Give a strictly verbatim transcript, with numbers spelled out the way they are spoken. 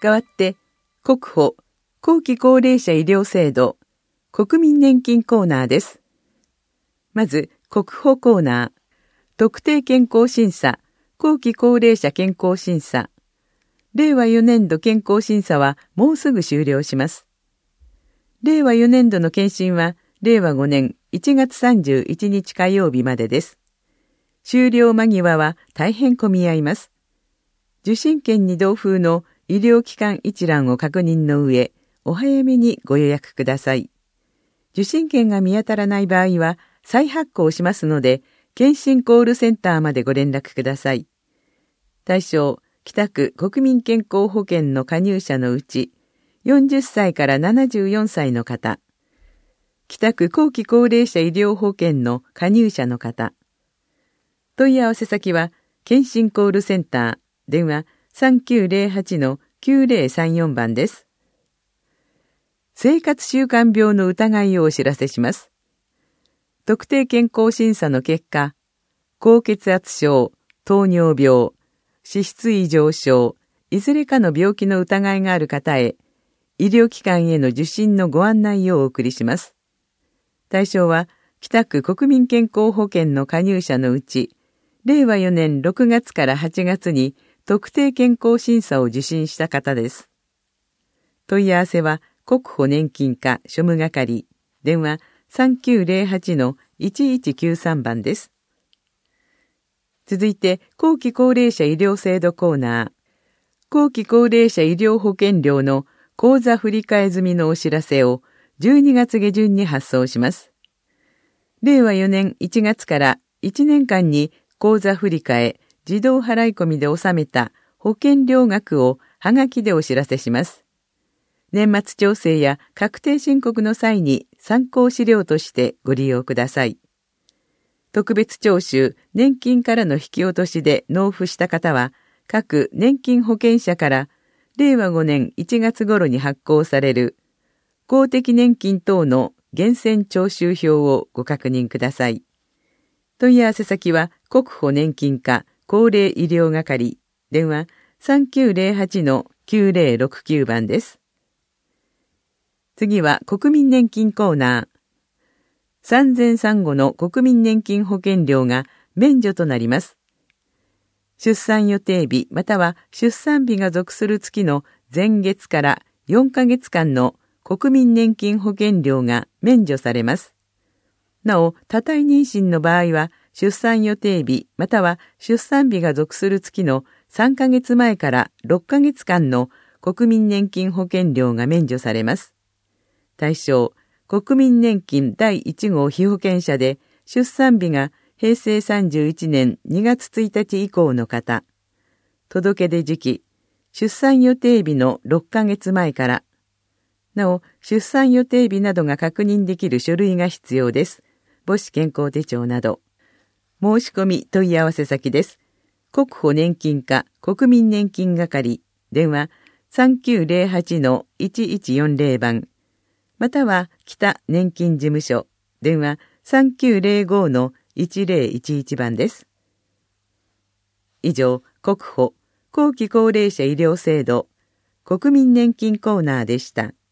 代わって、国保、後期高齢者医療制度、国民年金コーナーです。まず、国保コーナー、特定健康審査、後期高齢者健康審査。れいわよねんど健康審査はもうすぐ終了します。れいわよねんどの検診は、れいわごねんいちがつさんじゅういちにち火曜日までです。終了間際は大変混み合います。受診券に同封の医療機関一覧を確認の上、お早めにご予約ください。受診券が見当たらない場合は再発行しますので、検診コールセンターまでご連絡ください。対象、北区国民健康保険の加入者のうち、よんじゅっさいからななじゅうよんさいの方、北区後期高齢者医療保険の加入者の方。問い合わせ先は、検診コールセンター、電話 さんきゅうぜろはちのきゅうぜろさんよん 番です。生活習慣病の疑いをお知らせします。特定健康審査の結果、高血圧症、糖尿病、脂質異常症、いずれかの病気の疑いがある方へ、医療機関への受診のご案内をお送りします。対象は、北区国民健康保険の加入者のうち、れいわよねんろくがつからはちがつに特定健康審査を受診した方です。問い合わせは、国保年金課庶務係、電話さんきゅうぜろはちのいちいちきゅうさん 番です。続いて、後期高齢者医療制度コーナー。後期高齢者医療保険料の口座振替済みのお知らせをじゅうにがつげじゅんに発送します。れいわよねんいちがつからいちねんかんに口座振替、自動払い込みで納めた保険料額をはがきでお知らせします。年末調整や確定申告の際に参考資料としてご利用ください。特別徴収、年金からの引き落としで納付した方は、各年金保険者かられいわごねんいちがつ頃に発行される公的年金等の源泉徴収表をご確認ください。問い合わせ先は国保年金課高齢医療係、電話さんきゅうぜろはちのきゅうぜろろくきゅう 番です。次は国民年金コーナー。産前産後の国民年金保険料が免除となります。出産予定日または出産日が属する月の前月からよんかげつかんの国民年金保険料が免除されます。なお、多胎妊娠の場合は、出産予定日または出産日が属する月のさんかげつまえからろっかげつかんの国民年金保険料が免除されます。対象、国民年金だいいち号被保険者で、出産日がへいせいさんじゅういちねんにがつついたち以降の方。届け出時期、出産予定日のろっかげつまえから。なお、出産予定日などが確認できる書類が必要です。母子健康手帳など。申し込み問い合わせ先です。国保年金課国民年金係、電話さんきゅうぜろはちのいちいちよんぜろ 番。または北年金事務所、電話さんきゅうぜろごのいちぜろいちいち 番です。以上、国保後期高齢者医療制度国民年金コーナーでした。